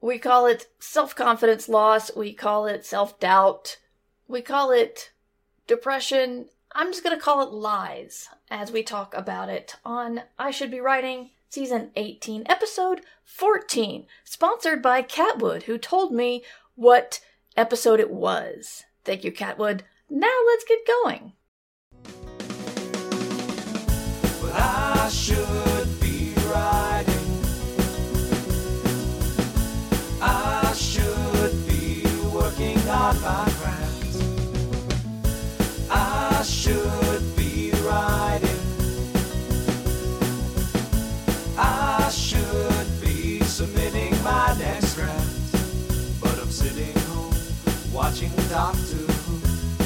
We call it self-confidence loss. We call it self-doubt. We call it depression. I'm just going to call it lies as we talk about it on I Should Be Writing, Season 18, Episode 14, sponsored by Catwood, who told me what episode it was. Thank you, Catwood. Now let's get going. Well, I should be writing. I should be working on my craft. I should be writing. I should be submitting my next draft. But I'm sitting home watching Doctor Who.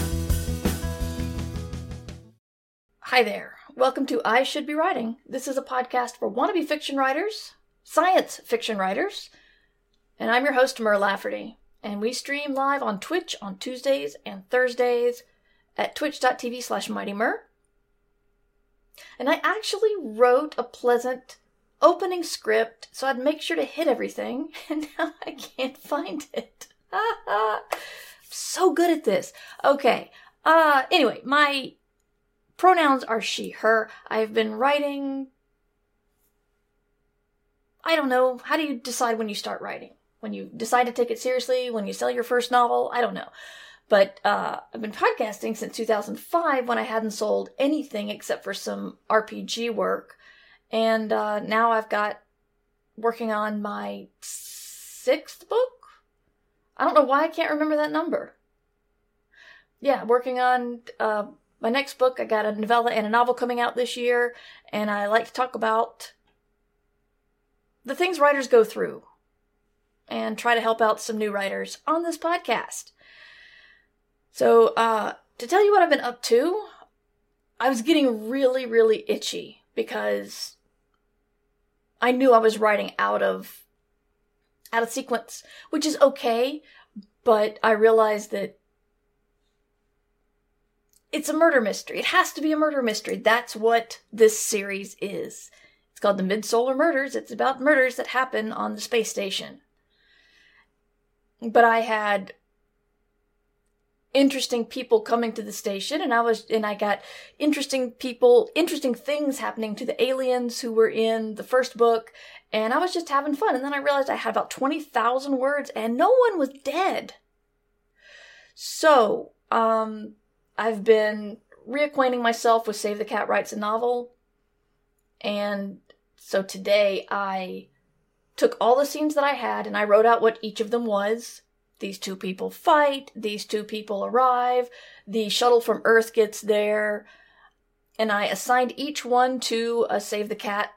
Hi there. Welcome to I Should Be Writing. This is a podcast for wannabe fiction writers, science fiction writers, and I'm your host, Mur Lafferty. And we stream live on Twitch on Tuesdays and Thursdays at twitch.tv/MightyMur. And I actually wrote a pleasant opening script so I'd make sure to hit everything, and now I can't find it. I'm so good at this. Okay. Anyway, my pronouns are she, her. I've been writing... I don't know. How do you decide when you start writing? When you decide to take it seriously? When you sell your first novel? I don't know. But I've been podcasting since 2005 when I hadn't sold anything except for some RPG work. And now I've got working on my 6th book? I don't know why I can't remember that number. Yeah, working on my next book. I got a novella and a novel coming out this year, and I like to talk about the things writers go through and try to help out some new writers on this podcast. So, to tell you what I've been up to, I was getting really, really itchy because I knew I was writing out of sequence, which is okay, but I realized that it's a murder mystery. It has to be a murder mystery. That's what this series is. It's called The Mid-Solar Murders. It's about murders that happen on the space station. But I had interesting people coming to the station, and I got interesting things happening to the aliens who were in the first book, and I was just having fun. And then I realized I had about 20,000 words, and no one was dead. So, I've been reacquainting myself with Save the Cat Writes a Novel, and so today I took all the scenes that I had and I wrote out what each of them was. These two people fight, these two people arrive, the shuttle from Earth gets there, and I assigned each one to a Save the Cat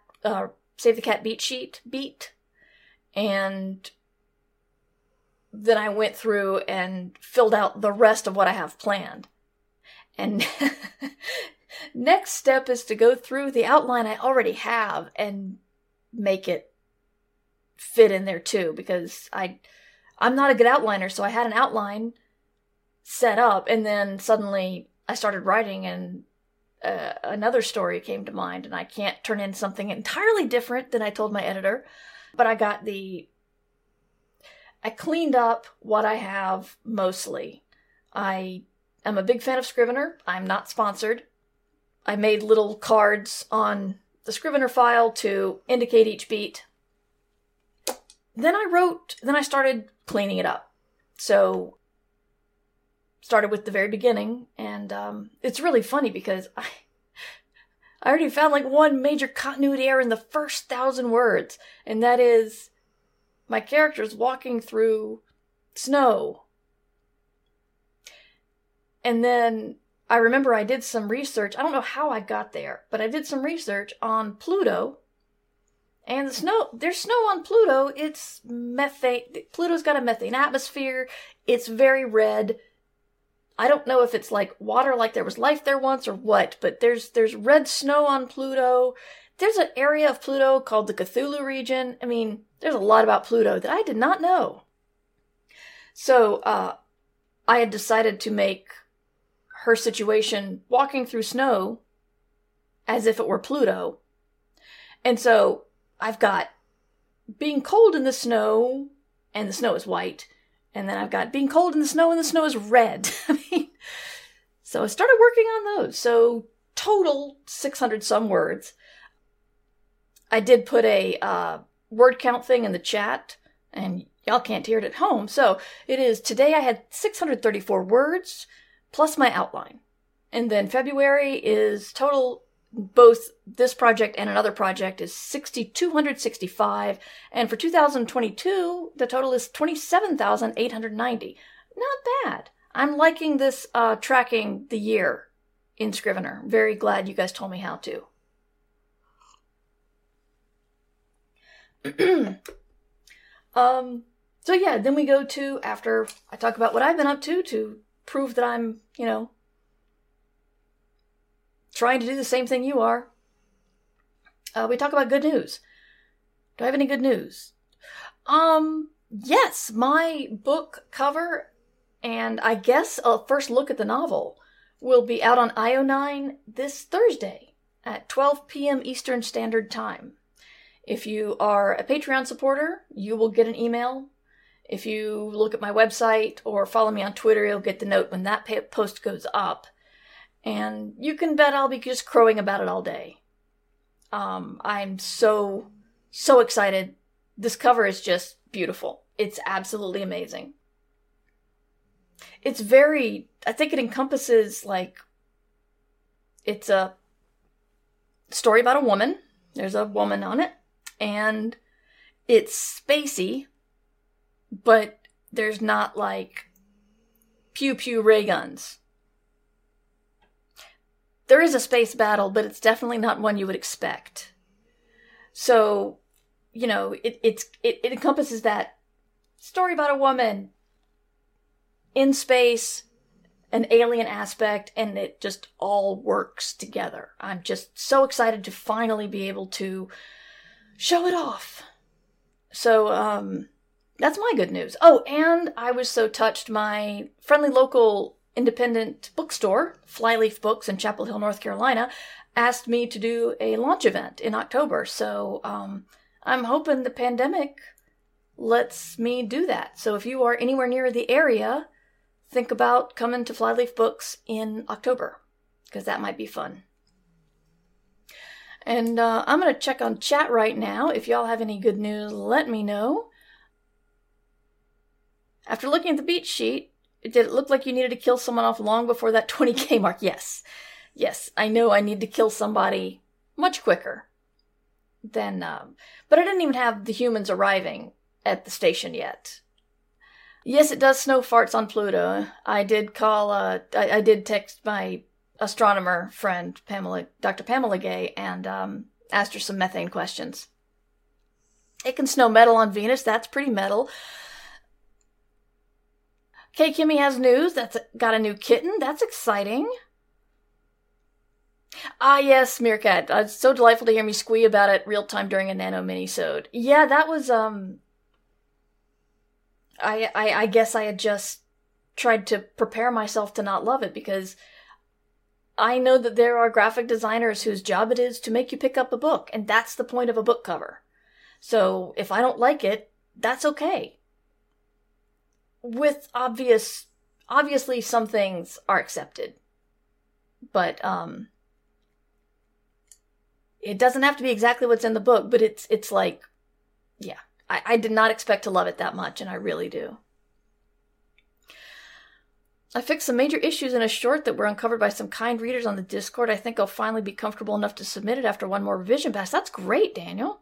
beat, and then I went through and filled out the rest of what I have planned. And next step is to go through the outline I already have and make it fit in there too, because I'm not a good outliner, so I had an outline set up, and then suddenly I started writing, and another story came to mind, and I can't turn in something entirely different than I told my editor, but I cleaned up what I have mostly. I'm a big fan of Scrivener. I'm not sponsored. I made little cards on the Scrivener file to indicate each beat. Then I started cleaning it up. So, started with the very beginning, and it's really funny because I already found like one major continuity error in the first 1,000 words, and that is my character's walking through snow. And then I remember I did some research. I don't know how I got there, but I did some research on Pluto. And there's snow on Pluto. It's methane. Pluto's got a methane atmosphere. It's very red. I don't know if it's like water, like there was life there once or what, but there's red snow on Pluto. There's an area of Pluto called the Cthulhu region. I mean, there's a lot about Pluto that I did not know. So, I had decided to make her situation walking through snow as if it were Pluto. And so I've got being cold in the snow and the snow is white. And then I've got being cold in the snow, and the snow is red. I mean, so I started working on those. So total 600 some words. I did put a word count thing in the chat, and y'all can't hear it at home. So it is, today I had 634 words plus my outline. And then February is total, both this project and another project, is 6,265. And for 2022, the total is 27,890. Not bad. I'm liking this tracking the year in Scrivener. Very glad you guys told me how to. So yeah, then we go to, after I talk about what I've been up to prove that I'm, trying to do the same thing you are. We talk about good news. Do I have any good news? Yes, my book cover and I guess a first look at the novel will be out on IO9 this Thursday at 12 p.m. Eastern Standard Time. If you are a Patreon supporter, you will get an email. If you look at my website or follow me on Twitter, you'll get the note when that post goes up. And you can bet I'll be just crowing about it all day. I'm so excited. This cover is just beautiful. It's absolutely amazing. It's I think it encompasses, it's a story about a woman. There's a woman on it. And it's spacey, but there's not pew-pew ray guns. There is a space battle, but it's definitely not one you would expect. So, it encompasses that story about a woman in space, an alien aspect, and it just all works together. I'm just so excited to finally be able to show it off. So, that's my good news. Oh, and I was so touched, my friendly local independent bookstore, Flyleaf Books in Chapel Hill, North Carolina, asked me to do a launch event in October. So, I'm hoping the pandemic lets me do that. So if you are anywhere near the area, think about coming to Flyleaf Books in October, because that might be fun. And I'm going to check on chat right now. If y'all have any good news, let me know. After looking at the beat sheet, did it look like you needed to kill someone off long before that 20k mark? Yes. Yes, I know I need to kill somebody much quicker than... but I didn't even have the humans arriving at the station yet. Yes, it does snow farts on Pluto. I did call... I did text my astronomer friend, Dr. Pamela Gay, and asked her some methane questions. It can snow metal on Venus. That's pretty metal. Kay Kimmy has news. That's got a new kitten. That's exciting. Ah, yes, Meerkat. It's so delightful to hear me squee about it real time during a Nano mini-sode. Yeah, that was, I guess I had just tried to prepare myself to not love it, because I know that there are graphic designers whose job it is to make you pick up a book, and that's the point of a book cover. So if I don't like it, that's okay. With obviously some things are accepted, but it doesn't have to be exactly what's in the book, but it's yeah, I did not expect to love it that much, and I really do. I fixed some major issues in a short that were uncovered by some kind readers on the Discord. I think I'll finally be comfortable enough to submit it after one more revision pass. That's great, Daniel.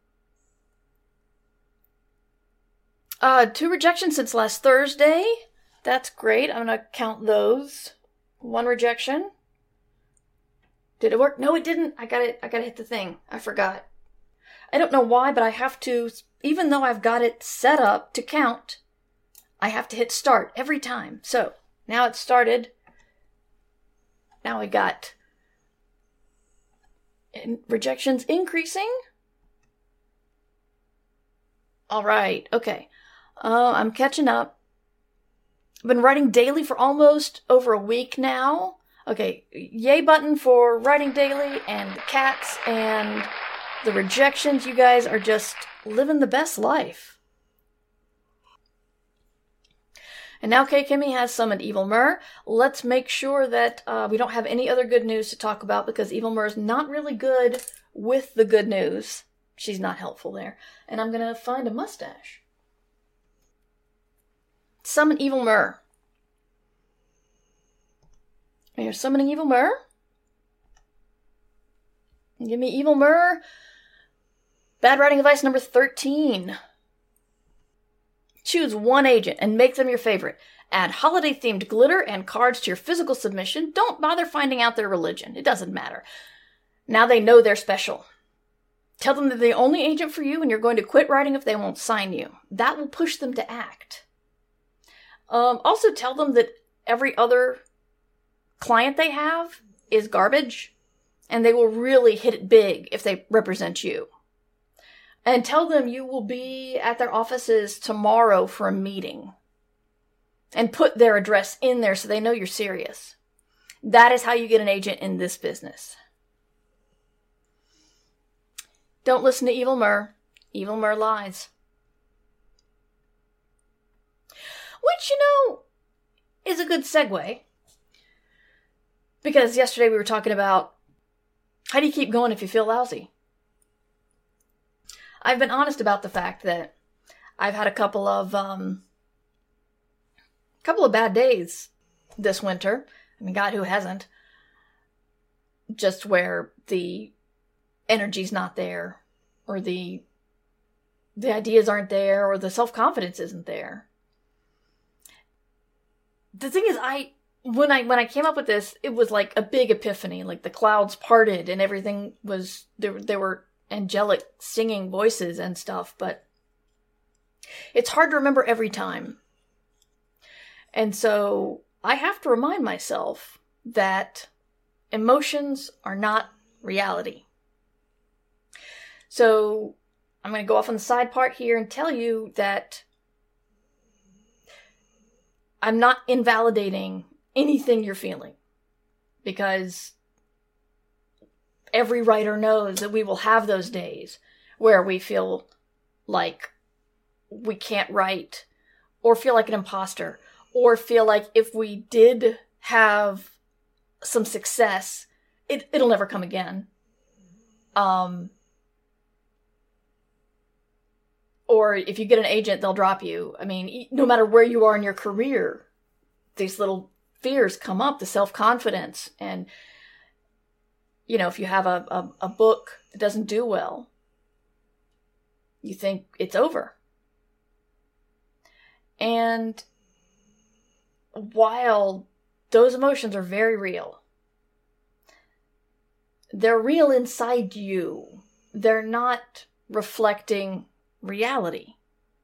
2 rejections since last Thursday. That's great. I'm going to count those. 1 rejection. Did it work? No, it didn't. I gotta hit the thing. I forgot. I don't know why, but I have to, even though I've got it set up to count, I have to hit start every time. So, now it's started. Now we got rejections increasing. All right. Okay. I'm catching up. I've been writing daily for almost over a week now. Okay, yay button for writing daily, and the cats and the rejections. You guys are just living the best life. And now Kay Kimmy has summoned Evil Myrrh. Let's make sure that we don't have any other good news to talk about, because Evil Myrrh's not really good with the good news. She's not helpful there. And I'm going to find a mustache. Summon Evil Myrrh. You're summoning Evil Myrrh. Give me Evil Myrrh. Bad writing advice number 13. Choose one agent and make them your favorite. Add holiday-themed glitter and cards to your physical submission. Don't bother finding out their religion. It doesn't matter. Now they know they're special. Tell them they're the only agent for you and you're going to quit writing if they won't sign you. That will push them to act. Also tell them that every other client they have is garbage, and they will really hit it big if they represent you. And tell them you will be at their offices tomorrow for a meeting. And put their address in there so they know you're serious. That is how you get an agent in this business. Don't listen to Evil Myrrh. Evil Myrrh lies. Which, is a good segue. Because yesterday we were talking about, how do you keep going if you feel lousy? I've been honest about the fact that I've had a couple of bad days this winter. I mean, God, who hasn't? Just where the energy's not there, or the ideas aren't there, or the self-confidence isn't there. The thing is, when I came up with this, it was like a big epiphany. Like the clouds parted and everything was, there were angelic singing voices and stuff, but it's hard to remember every time. And so I have to remind myself that emotions are not reality. So I'm going to go off on the side part here and tell you that I'm not invalidating anything you're feeling, because every writer knows that we will have those days where we feel like we can't write, or feel like an imposter, or feel like if we did have some success, it'll never come again. Or if you get an agent, they'll drop you. I mean, no matter where you are in your career, these little fears come up, the self-confidence. And, if you have a book that doesn't do well, you think it's over. And while those emotions are very real, they're real inside you. They're not reflecting reality.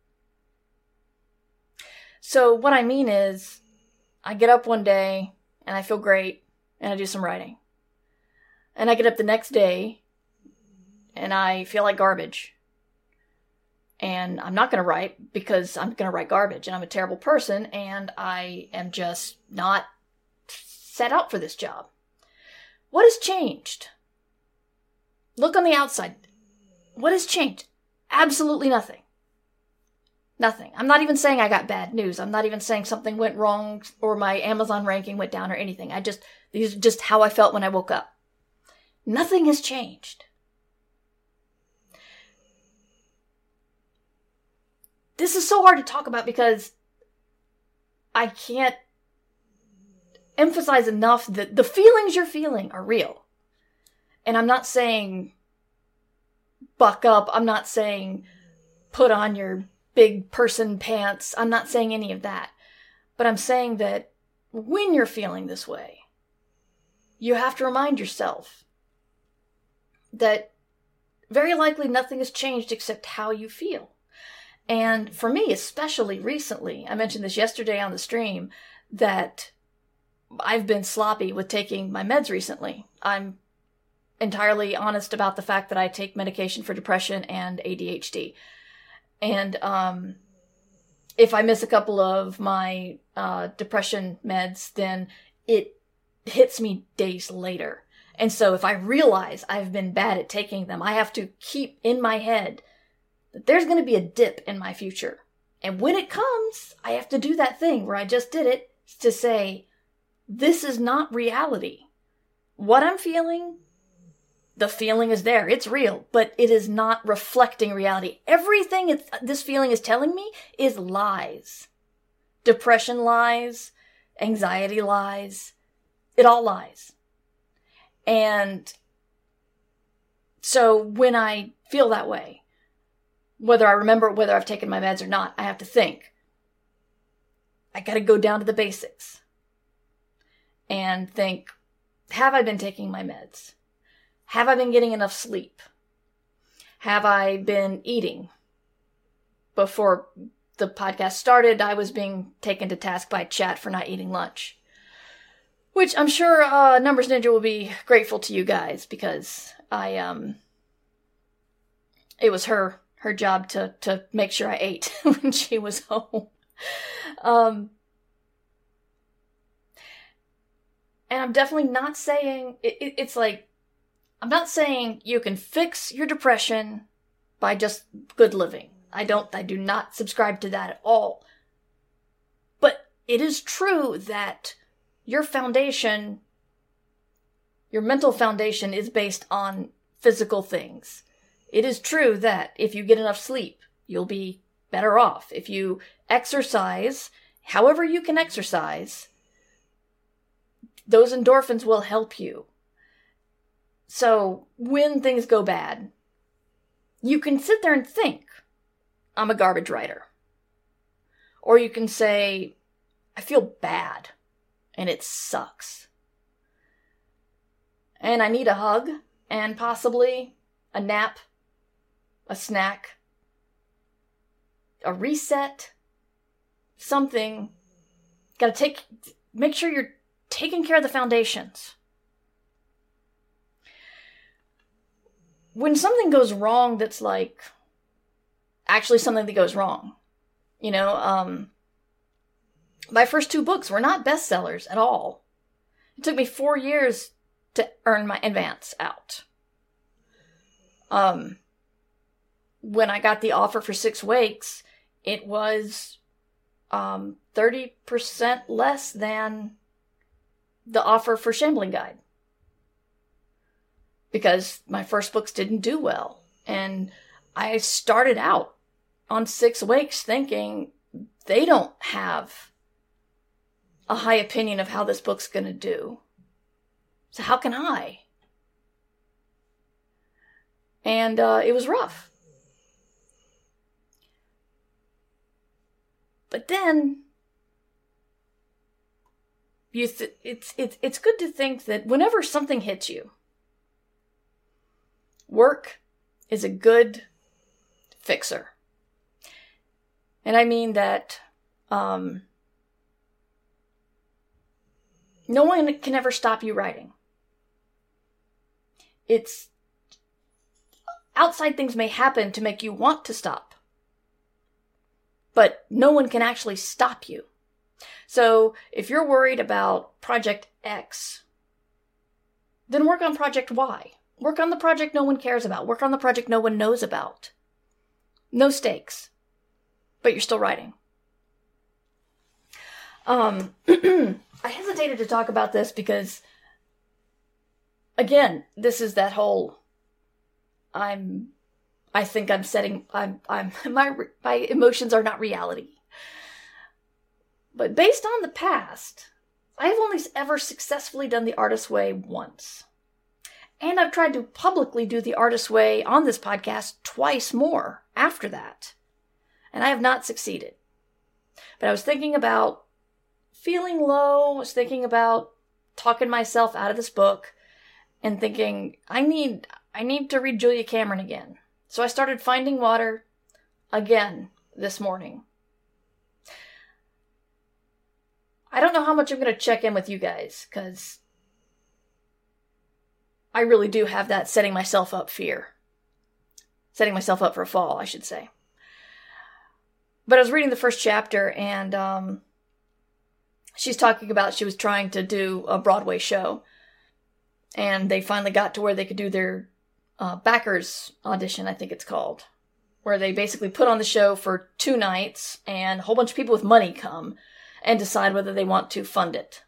So what I mean is, I get up one day and I feel great and I do some writing. And I get up the next day and I feel like garbage. And I'm not going to write because I'm going to write garbage and I'm a terrible person and I am just not set up for this job. What has changed? Look on the outside. What has changed? Absolutely nothing. Nothing. I'm not even saying I got bad news. I'm not even saying something went wrong or my Amazon ranking went down or anything. These are just how I felt when I woke up. Nothing has changed. This is so hard to talk about because I can't emphasize enough that the feelings you're feeling are real. And I'm not saying buck up. I'm not saying put on your big person pants. I'm not saying any of that. But I'm saying that when you're feeling this way, you have to remind yourself that very likely nothing has changed except how you feel. And for me, especially recently, I mentioned this yesterday on the stream, that I've been sloppy with taking my meds recently. I'm entirely honest about the fact that I take medication for depression and ADHD. And if I miss a couple of my depression meds, then it hits me days later. And so if I realize I've been bad at taking them, I have to keep in my head that there's going to be a dip in my future. And when it comes, I have to do that thing where I just did it to say, this is not reality. What I'm feeling, the feeling is there. It's real, but it is not reflecting reality. Everything this feeling is telling me is lies. Depression lies. Anxiety lies. It all lies. And so when I feel that way, whether I remember whether I've taken my meds or not, I have to think. I got to go down to the basics and think, have I been taking my meds? Have I been getting enough sleep? Have I been eating? Before the podcast started, I was being taken to task by chat for not eating lunch. Which I'm sure Numbers Ninja will be grateful to you guys, because it was her job to make sure I ate when she was home. And I'm definitely not saying, it's like, I'm not saying you can fix your depression by just good living. I do not subscribe to that at all. But it is true that your foundation, your mental foundation, is based on physical things. It is true that if you get enough sleep, you'll be better off. If you exercise, however you can exercise, those endorphins will help you. So when things go bad, you can sit there and think, I'm a garbage writer. Or you can say, I feel bad and it sucks. And I need a hug and possibly a nap, a snack, a reset, something. Make sure you're taking care of the foundations. When something goes wrong that's like actually something that goes wrong, my first 2 books were not bestsellers at all. It took me 4 years to earn my advance out. When I got the offer for 6 Wakes, it was 30% less than the offer for Shambling Guide. Because my first books didn't do well. And I started out on 6 Wakes thinking they don't have a high opinion of how this book's going to do. So how can I? And it was rough. But then it's good to think that whenever something hits you, work is a good fixer. And I mean that no one can ever stop you writing. It's outside things may happen to make you want to stop, but no one can actually stop you. So if you're worried about Project X, then work on Project Y. Work on the project no one cares about. Work on the project no one knows about. No stakes, but you're still writing. I hesitated to talk about this because, again, this is that whole, my emotions are not reality. But based on the past, I have only ever successfully done the artist's way once. And I've tried to publicly do the artist's way on this podcast twice more after that. And I have not succeeded. But I was thinking about feeling low. I was thinking about talking myself out of this book and thinking, I need to read Julia Cameron again. So I started Finding Water again this morning. I don't know how much I'm going to check in with you guys, because I really do have that setting myself up fear. Setting myself up for a fall, I should say. But I was reading the first chapter, and she's talking about she was trying to do a Broadway show. And they finally got to where they could do their backers audition, I think it's called. where they basically put on the show for 2 nights and a whole bunch of people with money come and decide whether they want to fund it.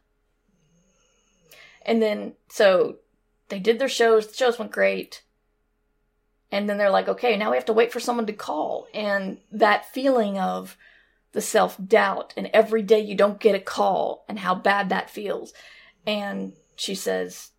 And then, so they did their shows. The shows went great. And then they're like, okay, now we have to wait for someone to call. And that feeling of the self-doubt and every day you don't get a call and how bad that feels. And she says,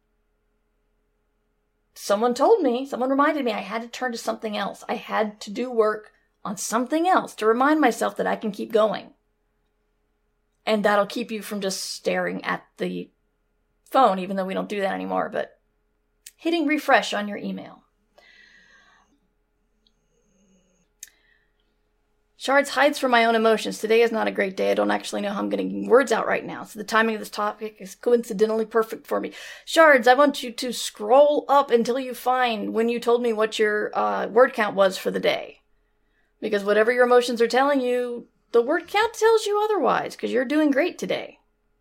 someone reminded me I had to turn to something else. I had to do work on something else to remind myself that I can keep going. And that'll keep you from just staring at the phone, even though we don't do that anymore, but hitting refresh on your email. Shards hides from my own emotions. Today is not a great day. I don't actually know how I'm getting words out right now, so the timing of this topic is coincidentally perfect for me. Shards, I want you to scroll up until you find when you told me what your word count was for the day. Because whatever your emotions are telling you, the word count tells you otherwise, because you're doing great today.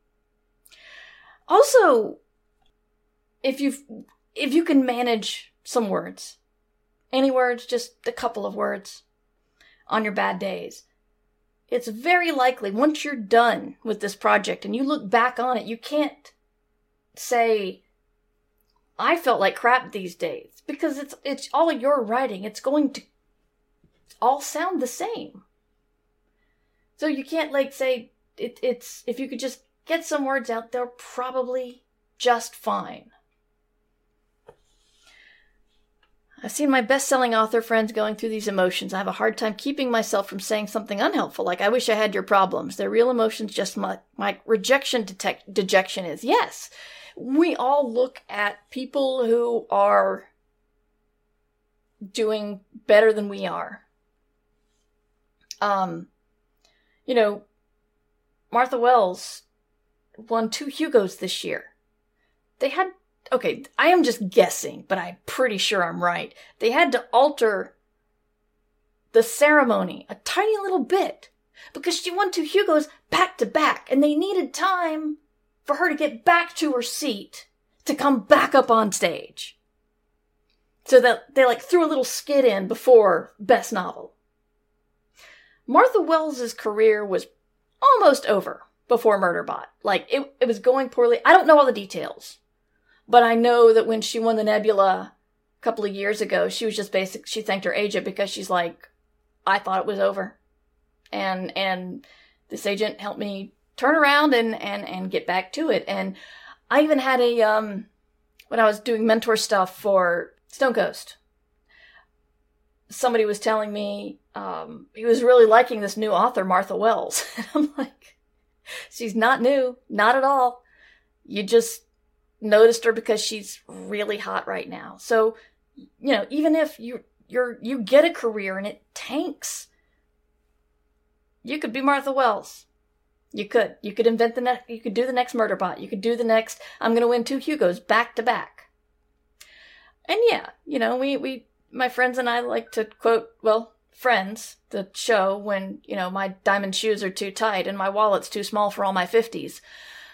Also, if you can manage some words, any words, just a couple of words, on your bad days, it's very likely once you're done with this project and you look back on it, you can't say, I felt like crap these days, because it's all your writing. It's going to all sound the same. So you can't say it's if you could just get some words out, they're probably just fine. I've seen my best-selling author friends going through these emotions. I have a hard time keeping myself from saying something unhelpful, like, I wish I had your problems. They're real emotions, just my rejection dejection is. Yes, we all look at people who are doing better than we are. Martha Wells won 2 Hugos this year. I am just guessing, but I'm pretty sure I'm right. They had to alter the ceremony a tiny little bit because she won 2 Hugos back to back, and they needed time for her to get back to her seat to come back up on stage. So that they threw a little skit in before Best Novel. Martha Wells' career was almost over before Murderbot. It was going poorly. I don't know all the details. But I know that when she won the Nebula a couple of years ago, she was just she thanked her agent because she's like, I thought it was over. And this agent helped me turn around and get back to it. And I even had when I was doing mentor stuff for Stone Coast, somebody was telling me he was really liking this new author, Martha Wells. And I'm like, she's not new, not at all. You just noticed her because she's really hot right now. So, even if you get a career and it tanks, you could be Martha Wells. You could invent you could do the next Murderbot. You could do the next, I'm going to win 2 Hugos back to back. And yeah, my friends and I like to quote, Friends, the show, when, my diamond shoes are too tight and my wallet's too small for all my 50s.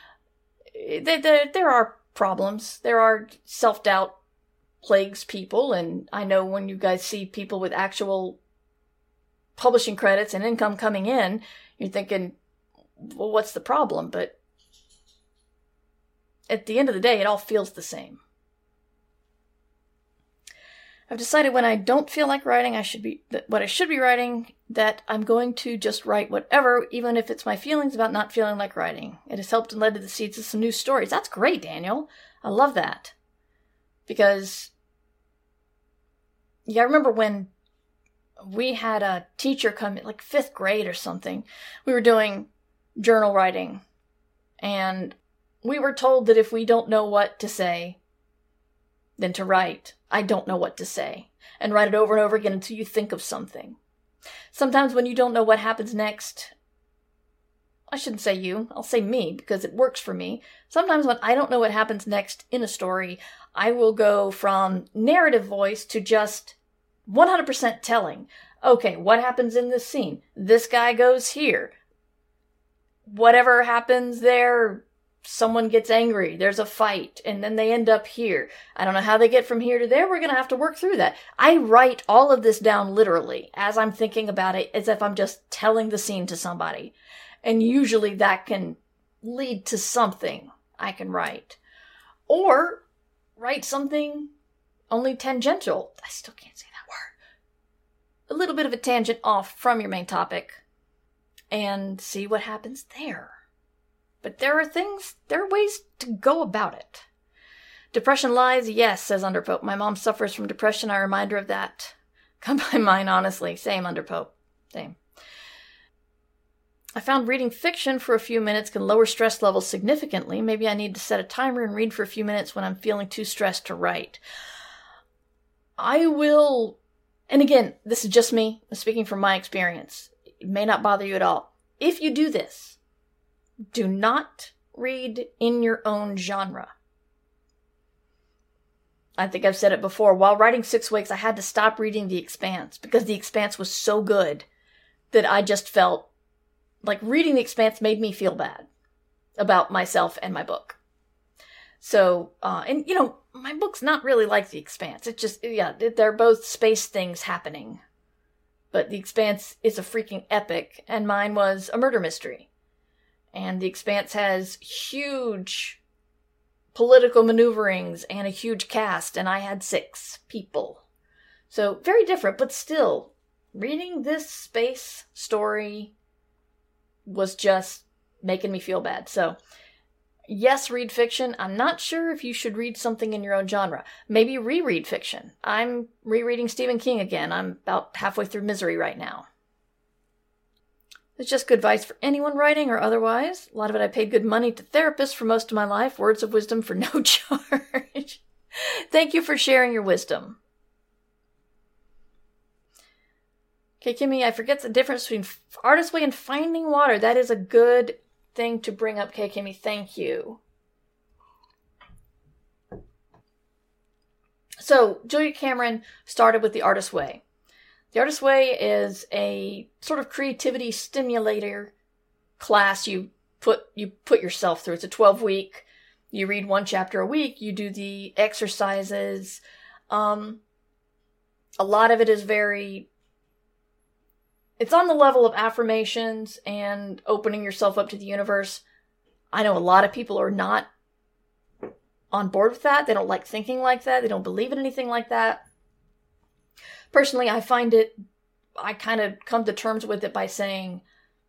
There are problems. There are self-doubt plagues people, and I know when you guys see people with actual publishing credits and income coming in, you're thinking, well, what's the problem? But at the end of the day, it all feels the same. I've decided when I don't feel like writing, what I should be writing, that I'm going to just write whatever, even if it's my feelings about not feeling like writing. It has helped and led to the seeds of some new stories. That's great, Daniel. I love that. Because, I remember when we had a teacher come in, 5th grade or something. We were doing journal writing. And we were told that if we don't know what to say, then to write, I don't know what to say. And write it over and over again until you think of something. Sometimes when you don't know what happens next, I shouldn't say you, I'll say me, because it works for me. Sometimes when I don't know what happens next in a story, I will go from narrative voice to just 100% telling. Okay, what happens in this scene? This guy goes here. Whatever happens there someone gets angry, there's a fight, and then they end up here. I don't know how they get from here to there. We're going to have to work through that. I write all of this down literally as I'm thinking about it, as if I'm just telling the scene to somebody. And usually that can lead to something I can write. Or write something only tangential. I still can't say that word. A little bit of a tangent off from your main topic and see what happens there. But there are ways to go about it. Depression lies, yes, says Underpope. My mom suffers from depression. I remind her of that. Come by mine, honestly. Same, Underpope. Same. I found reading fiction for a few minutes can lower stress levels significantly. Maybe I need to set a timer and read for a few minutes when I'm feeling too stressed to write. I will, and again, this is just me, I'm speaking from my experience. It may not bother you at all. If you do this, do not read in your own genre. I think I've said it before. While writing 6 Weeks, I had to stop reading The Expanse because The Expanse was so good that I just felt like reading The Expanse made me feel bad about myself and my book. So, and my book's not really like The Expanse. It's just, they're both space things happening. But The Expanse is a freaking epic, and mine was a murder mystery. And The Expanse has huge political maneuverings and a huge cast, and I had 6 people. So, very different, but still, reading this space story was just making me feel bad. So, yes, read fiction. I'm not sure if you should read something in your own genre. Maybe reread fiction. I'm rereading Stephen King again. I'm about halfway through Misery right now. It's just good advice for anyone writing or otherwise. A lot of it I paid good money to therapists for most of my life. Words of wisdom for no charge. Thank you for sharing your wisdom. Okay, Kimmy, I forget the difference between Artist's Way and Finding Water. That is a good thing to bring up, K. Kimmy. Thank you. So, Julia Cameron started with The Artist's Way. The Artist's Way is a sort of creativity stimulator class you put yourself through. It's a 12-week. You read 1 chapter a week. You do the exercises. A lot of it is it's on the level of affirmations and opening yourself up to the universe. I know a lot of people are not on board with that. They don't like thinking like that. They don't believe in anything like that. Personally, I kind of come to terms with it by saying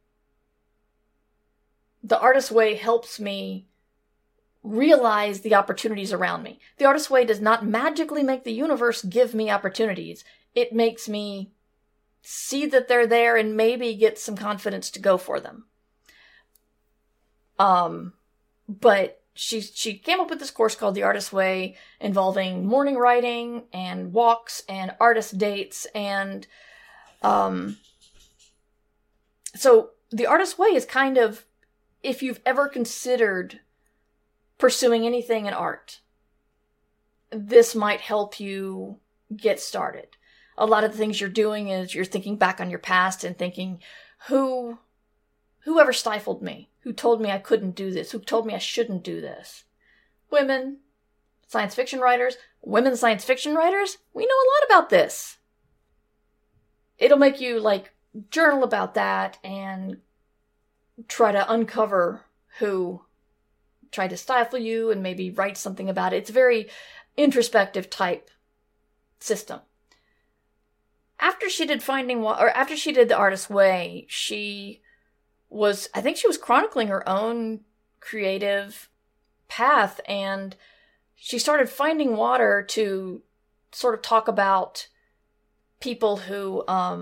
the Artist's Way helps me realize the opportunities around me. The Artist's Way does not magically make the universe give me opportunities. It makes me see that they're there and maybe get some confidence to go for them. But she came up with this course called The Artist's Way, involving morning writing and walks and artist dates. And so The Artist's Way is kind of, if you've ever considered pursuing anything in art, this might help you get started. A lot of the things you're doing is you're thinking back on your past and thinking, whoever stifled me? Who told me I couldn't do this? Who told me I shouldn't do this? Women, science fiction writers, women science fiction writers, we know a lot about this. It'll make you, journal about that and try to uncover who tried to stifle you and maybe write something about it. It's a very introspective type system. After she did after she did The Artist's Way, I think she was chronicling her own creative path, and she started Finding Water to sort of talk about people who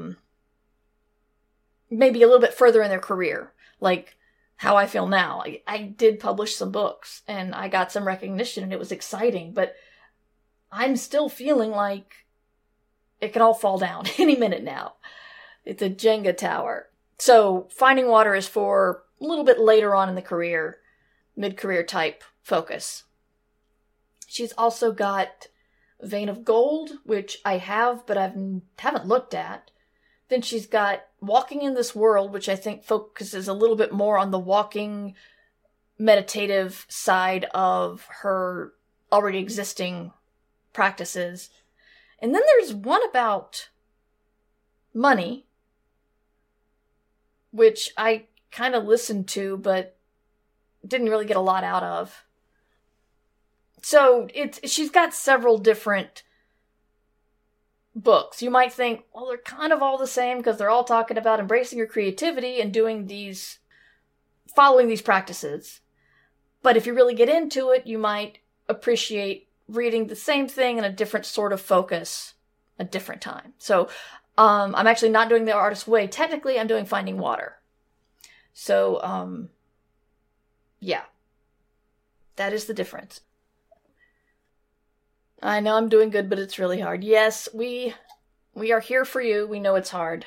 maybe a little bit further in their career, like how I feel now. I did publish some books, and I got some recognition, and it was exciting, but I'm still feeling like it can all fall down any minute now. It's a Jenga tower. So Finding Water is for a little bit later on in the career, mid-career type focus. She's also got Vein of Gold, which I have, but I haven't looked at. Then she's got Walking in This World, which I think focuses a little bit more on the walking meditative side of her already existing practices. And then there's one about money, which I kind of listened to, but didn't really get a lot out of. So she's got several different books. You might think, well, they're kind of all the same because they're all talking about embracing your creativity and following these practices. But if you really get into it, you might appreciate reading the same thing in a different sort of focus a different time. So I'm actually not doing The Artist's Way. Technically, I'm doing Finding Water. So, yeah. That is the difference. I know I'm doing good, but it's really hard. Yes, we are here for you. We know it's hard.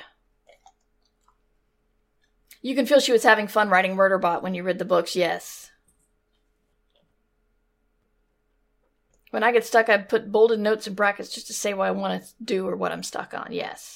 You can feel she was having fun writing Murderbot when you read the books, yes. When I get stuck, I put bolded notes and brackets just to say what I want to do or what I'm stuck on, yes.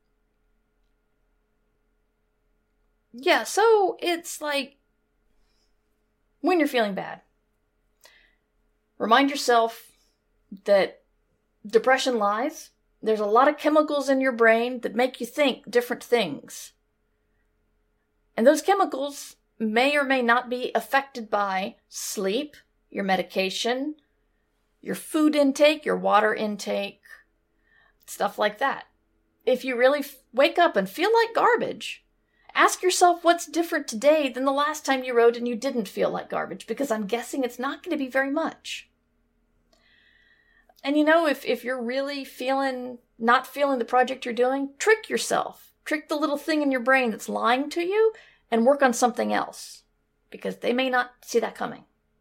Yeah, so it's like when you're feeling bad, remind yourself that depression lies. There's a lot of chemicals in your brain that make you think different things. And those chemicals may or may not be affected by sleep, your medication, your food intake, your water intake, stuff like that. If you really wake up and feel like garbage, ask yourself what's different today than the last time you wrote and you didn't feel like garbage, because I'm guessing it's not going to be very much. And if you're really not feeling the project you're doing, trick yourself. Trick the little thing in your brain that's lying to you and work on something else, because they may not see that coming.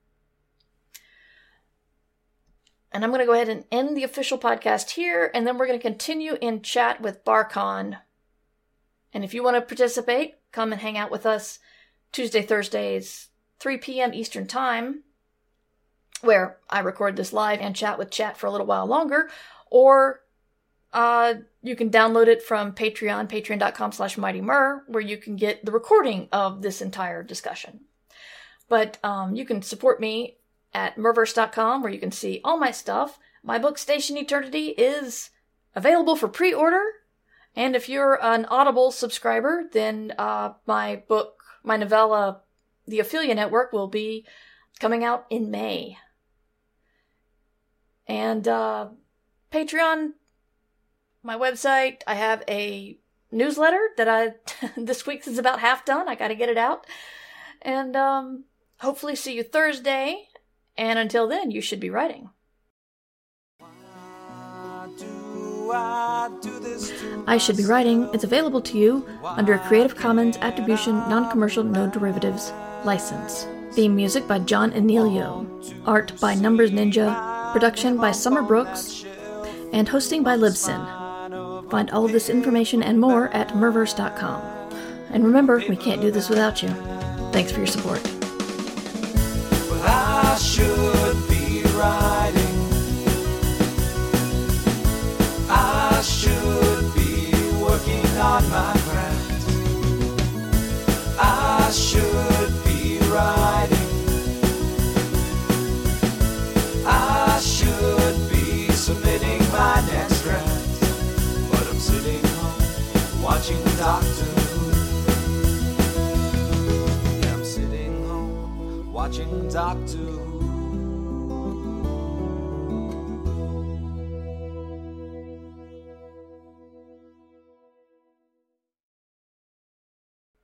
And I'm going to go ahead and end the official podcast here, and then we're going to continue in chat with BarCon. And if you want to participate, come and hang out with us Tuesday, Thursdays, 3 p.m. Eastern Time, where I record this live and chat with chat for a little while longer, or you can download it from Patreon, patreon.com/MightyMur, where you can get the recording of this entire discussion. But you can support me at Murverse.com, where you can see all my stuff. My book, Station Eternity, is available for pre-order. And if you're an Audible subscriber, then my novella, The Ophelia Network, will be coming out in May. And Patreon, my website, I have a newsletter that this week's is about half done. I got to get it out. And hopefully see you Thursday. And until then, you should be writing. I Should Be Writing is available to you under a Creative Commons Attribution Non-Commercial No Derivatives license. Theme music by John Emilio. Art by Numbers Ninja. Production by Summer Brooks. And hosting by Libsyn. Find all of this information and more at Murverse.com. And remember, we can't do this without you. Thanks for your support. I should be writing. I should be working on my craft. I should be writing. I should be submitting my next draft. But I'm sitting home watching Doctor Who. Yeah, I'm sitting home watching Doctor Who.